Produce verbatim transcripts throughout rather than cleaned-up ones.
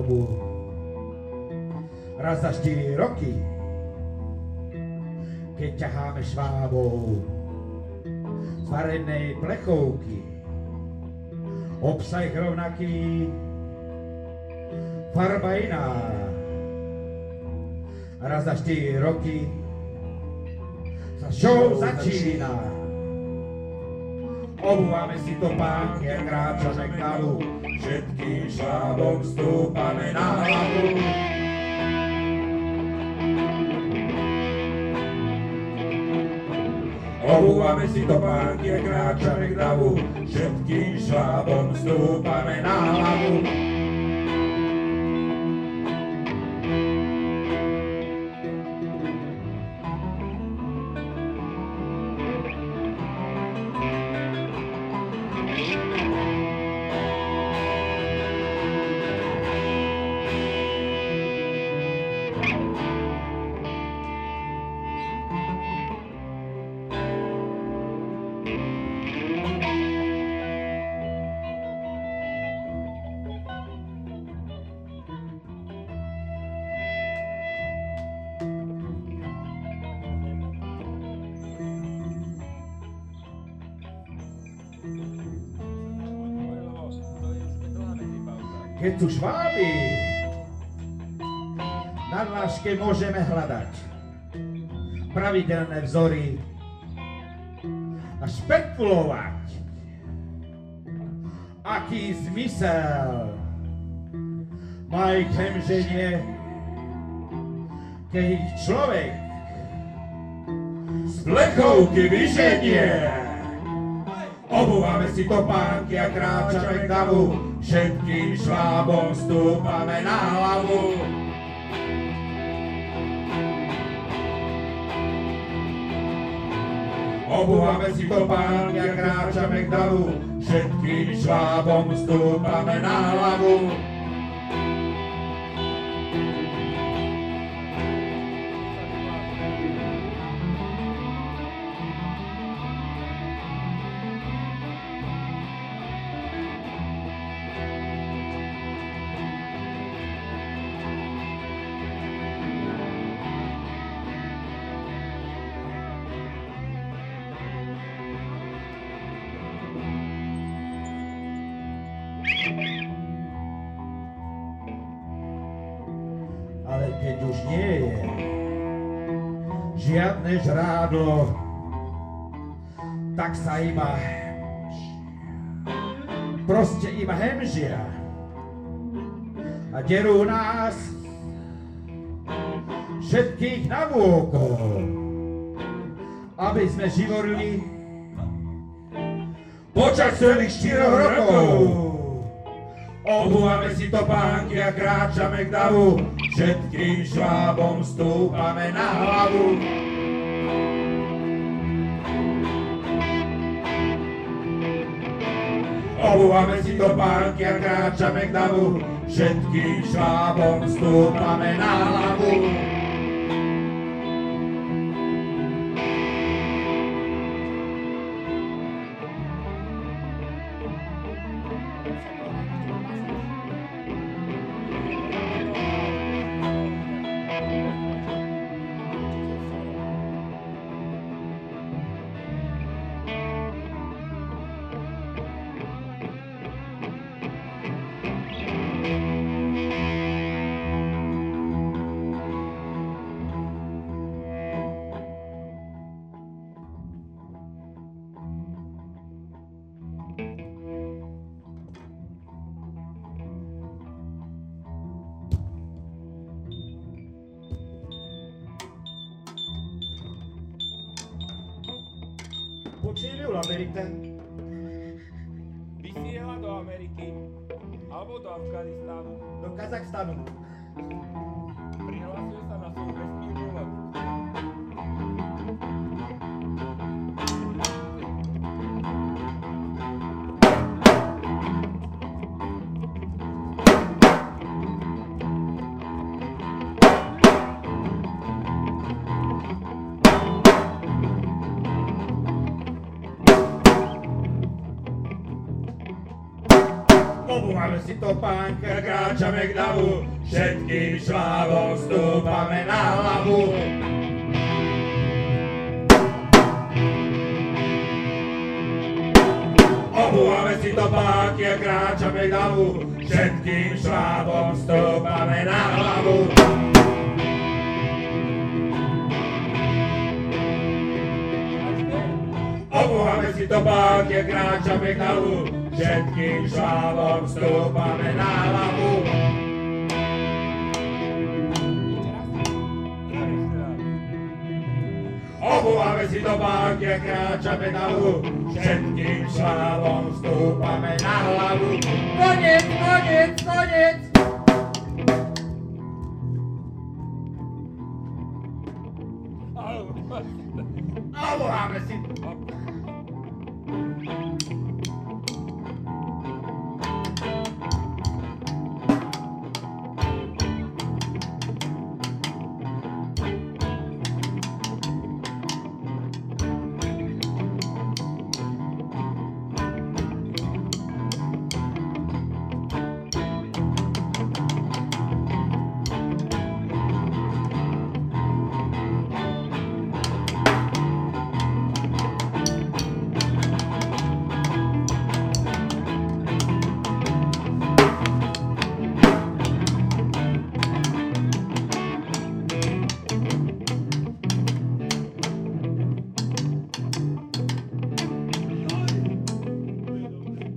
obu. Raz za štyri roky, keď ťaháme švábou z farebnej plechovky, obsah rovnaký, farba iná. Raz za štyri roky sa show začína. Obúvame si topánky a kráčame k davu, všetkým švábom stúpame na hlavu. Obúvame si topánky a kráčame k davu, všetkým švábom stúpame na hlavu. Keď sú šváby, na dláške môžeme hľadať pravidelné vzory a špekulovať, aký zmysel má ich hemženie, keď ich človek z plechovky vyženie. Obúvame si topánky a kráčame k davu, všetkým švábom stúpame na hlavu. Obúvame si topánky a kráčame k davu, všetkým švábom stúpame na hlavu. Ale keď už nie je žiadne žrádlo, tak sa iba proste iba hemžia a derú nás všetkých navôkol, aby sme živorili počas celých štyroch rokov. Obúvame si topánky a kráčame k davu, všetkým švábom stúpame na hlavu. Obúvame si topánky a kráčame k davu, všetkým švábom stúpame na hlavu. Počili v Amerike? Vysiela do Ameriky alebo do Afganistánu. Do Kazachstanu. Prihlásil sa na svoju vesmírnu loď. Obúvame si topánka, kráčame k davu, všetkým švábom stúpame na hlavu. Obúvame si topánky a kráčame k davu, všetkým švábom stúpame na hlavu. Obúvame si topánky a kráčame k davu, všetkým švábom stúpame na hlavu. Obúvame si topánky a kráčame k davu, všetkým švábom stúpame na hlavu. Koniec, koniec, koniec! Obúvame si...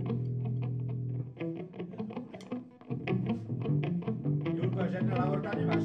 Žiadna lavorka nemá.